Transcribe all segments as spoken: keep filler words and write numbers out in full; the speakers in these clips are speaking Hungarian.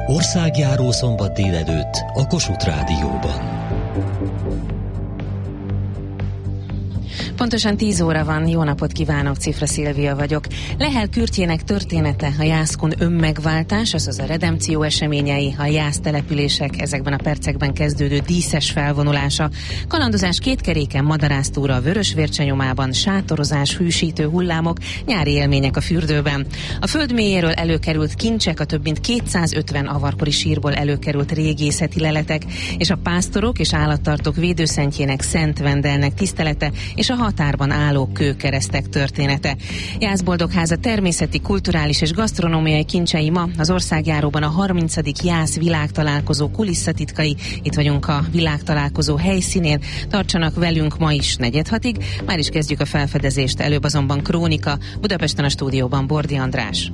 Országjáró szombat délelőtt a Kossuth Rádióban. Pontosan tíz óra van, jó napot kívánok, Cifra Szilvia vagyok. Lehel Kürtjének története, a Jászkun önmegváltás, azaz a redempció eseményei, a jász települések, ezekben a percekben kezdődő díszes felvonulása, kalandozás kétkeréken, madarásztúra a Vörösvércsenyomában, sátorozás, hűsítő hullámok, nyári élmények a fürdőben. A föld mélyéről előkerült kincsek, a több mint kétszázötven avarkori sírból előkerült régészeti leletek, és a pásztorok és állattartók védőszentjének, Szent Vendelnek tisztelete, és a határban álló kőkeresztek története. Jászboldogháza természeti, kulturális és gasztronómiai kincsei ma az országjáróban a harmincadik Jász világtalálkozó kulisszatitkai. Itt vagyunk a világtalálkozó helyszínén. Tartsanak velünk ma is negyedhatig. Már is kezdjük a felfedezést, előbb azonban krónika. Budapesten a stúdióban Bordi András.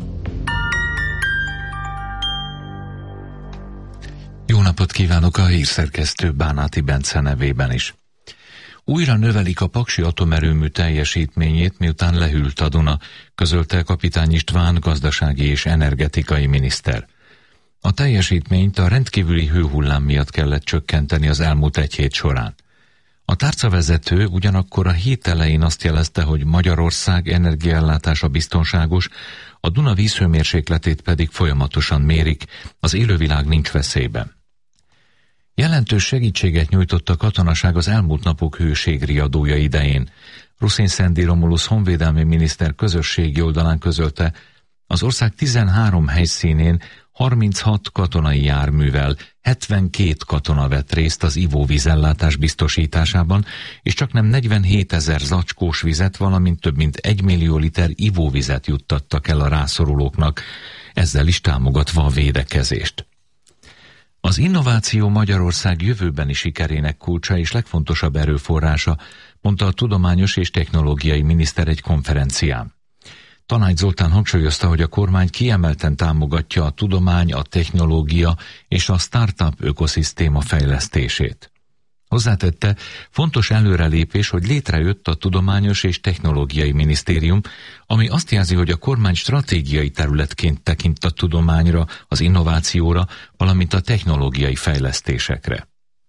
Jó napot kívánok a hírszerkesztő Bánáti Bence nevében is. Újra növelik a paksi atomerőmű teljesítményét, miután lehűlt a Duna, közölte Kapitány István gazdasági és energetikai miniszter. A teljesítményt a rendkívüli hőhullám miatt kellett csökkenteni az elmúlt egy hét során. A tárcavezető ugyanakkor a hét elején azt jelezte, hogy Magyarország energiaellátása biztonságos, a Duna vízhőmérsékletét pedig folyamatosan mérik, az élővilág nincs veszélyben. Jelentős segítséget nyújtott a katonaság az elmúlt napok hőségriadója idején. Ruszin Szendi Romulusz honvédelmi miniszter közösségi oldalán közölte, az ország tizenhárom helyszínén harminchat katonai járművel hetvenkét katona vett részt az ivóvízellátás biztosításában, és csaknem negyvenhétezer zacskós vizet, valamint több mint egy millió liter ivóvizet juttattak el a rászorulóknak, ezzel is támogatva a védekezést. Az innováció Magyarország jövőbeni sikerének kulcsa és legfontosabb erőforrása, mondta a tudományos és technológiai miniszter egy konferencián. Tanács Zoltán hangsúlyozta, hogy a kormány kiemelten támogatja a tudomány, a technológia és a startup ökoszisztéma fejlesztését. Hozzátette, fontos előrelépés, hogy létrejött a Tudományos és Technológiai Minisztérium, ami azt jelzi, hogy a kormány stratégiai területként tekint a tudományra, az innovációra, valamint a technológiai fejlesztésekre.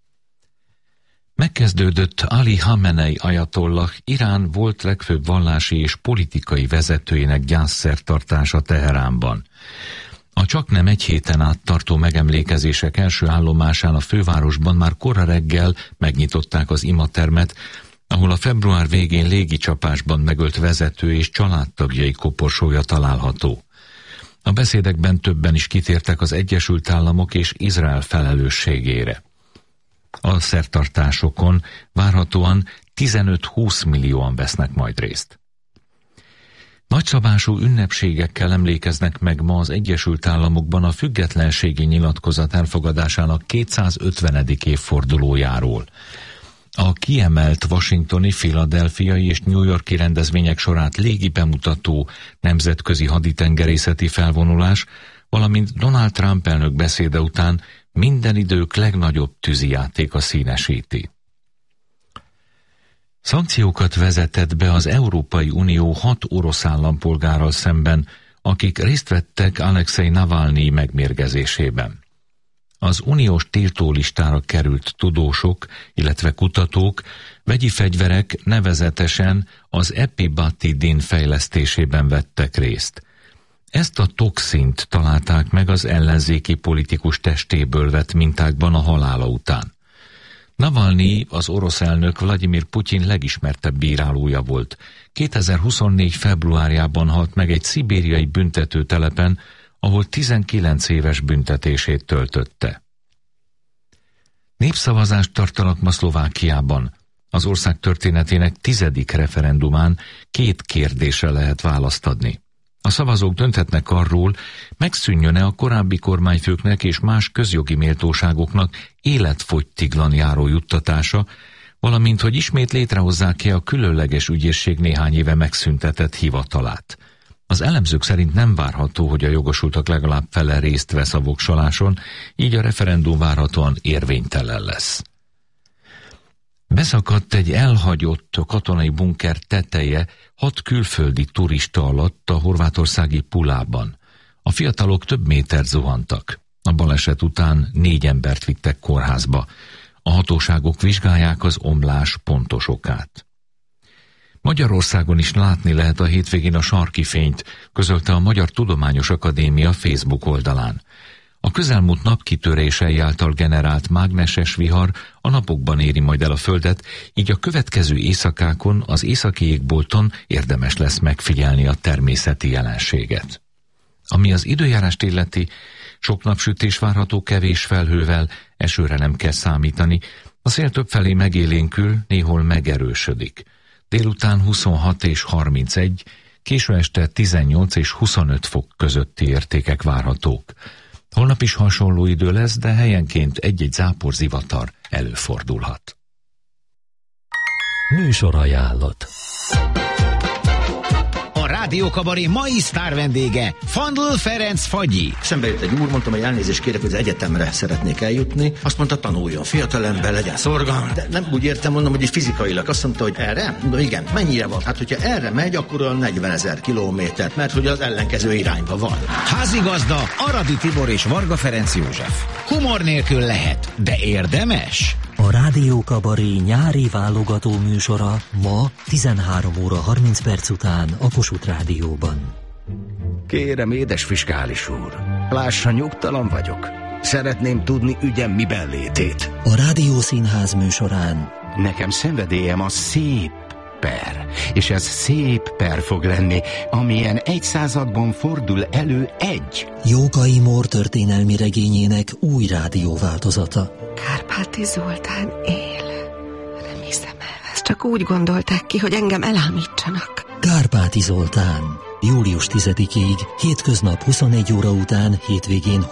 Megkezdődött Ali Hamenei ajatollah, Irán volt legfőbb vallási és politikai vezetőjének gyászszertartása Teheránban. A csaknem egy héten át tartó megemlékezések első állomásán a fővárosban már kora reggel megnyitották az imatermet, ahol a február végén légicsapásban megölt vezető és családtagjai koporsója található. A beszédekben többen is kitértek az Egyesült Államok és Izrael felelősségére. A szertartásokon várhatóan tizenöt-húsz millióan vesznek majd részt. Nagyszabású ünnepségekkel emlékeznek meg ma az Egyesült Államokban a függetlenségi nyilatkozat elfogadásának kétszázötvenedik évfordulójáról. A kiemelt washingtoni, philadelphiai és New Yorki rendezvények sorát légi bemutató nemzetközi haditengerészeti felvonulás, valamint Donald Trump elnök beszéde után minden idők legnagyobb tűzijátéka színesíti. Szankciókat vezetett be az Európai Unió hat orosz állampolgárral szemben, akik részt vettek Alexei Navalnyi megmérgezésében. Az uniós tiltólistára került tudósok, illetve kutatók vegyi fegyverek, nevezetesen az epibatidin fejlesztésében vettek részt. Ezt a toxint találták meg az ellenzéki politikus testéből vett mintákban a halála után. Navalnyi, az orosz elnök Vladimir Putyin legismertebb bírálója volt. kétezer-huszonnégy februárjában halt meg egy szibériai büntetőtelepen, ahol tizenkilenc éves büntetését töltötte. Népszavazást tartanak ma Szlovákiában. Az ország történetének tizedik referendumán két kérdésre lehet választ adni. A szavazók dönthetnek arról, megszűnjön-e a korábbi kormányfőknek és más közjogi méltóságoknak életfogytiglan járó juttatása, valamint hogy ismét létrehozzák-e a különleges ügyészség néhány éve megszüntetett hivatalát. Az elemzők szerint nem várható, hogy a jogosultak legalább fele részt vesz a voksoláson, így a referendum várhatóan érvénytelen lesz. Beszakadt egy elhagyott katonai bunker teteje hat külföldi turista alatt a horvátországi Pulában. A fiatalok több métert zuhantak. A baleset után négy embert vittek kórházba. A hatóságok vizsgálják az omlás pontos okát. Magyarországon is látni lehet a hétvégén a sarki fényt, közölte a Magyar Tudományos Akadémia Facebook oldalán. A közelmúlt napkitörései által generált mágneses vihar a napokban éri majd el a Földet, így a következő éjszakákon az északi égbolton érdemes lesz megfigyelni a természeti jelenséget. Ami az időjárást illeti, sok napsütés várható kevés felhővel, esőre nem kell számítani, a szél többfelé megélénkül, néhol megerősödik. Délután huszonhat és harmincegy, késő este tizennyolc és huszonöt fok közötti értékek várhatók. Holnap is hasonló idő lesz, de helyenként egy-egy záporzivatar előfordulhat. Műsorajánlat. A Rádiókabaré mai sztár vendége Fandl Ferenc Fagyi. Szembe jött egy úr, mondtam, hogy elnézést kérek, hogy az egyetemre szeretnék eljutni. Azt mondta, tanuljon, fiatalember, legyen szorgalmas. De nem úgy értem, mondom, hogy így fizikailag. Azt mondta, hogy erre? Mondom, igen, mennyire van? Hát, hogyha erre megy, akkor olyan negyvenezer kilométer, mert hogy az ellenkező irányba van. Házigazda Aradi Tibor és Varga Ferenc József. Humor nélkül lehet, de érdemes. A Rádiókabaré nyári válogató műsora ma tizenhárom óra harminc perc után a Kossuth Rádióban. Kérem, édes fiskális úr, lássa, nyugtalan vagyok. Szeretném tudni ügyem miben létét. A Rádiószínház műsorán Nekem szenvedélyem a szép per, és ez szép per fog lenni, amilyen egy században fordul elő egy. Jókai Mór történelmi regényének új rádióváltozata. Kárpáti Zoltán él. Nem hiszem el, ezt csak úgy gondolták ki, hogy engem elámítsanak. Kárpáti Zoltán. július tizedikéig, hétköznap huszonegy óra után, hétvégén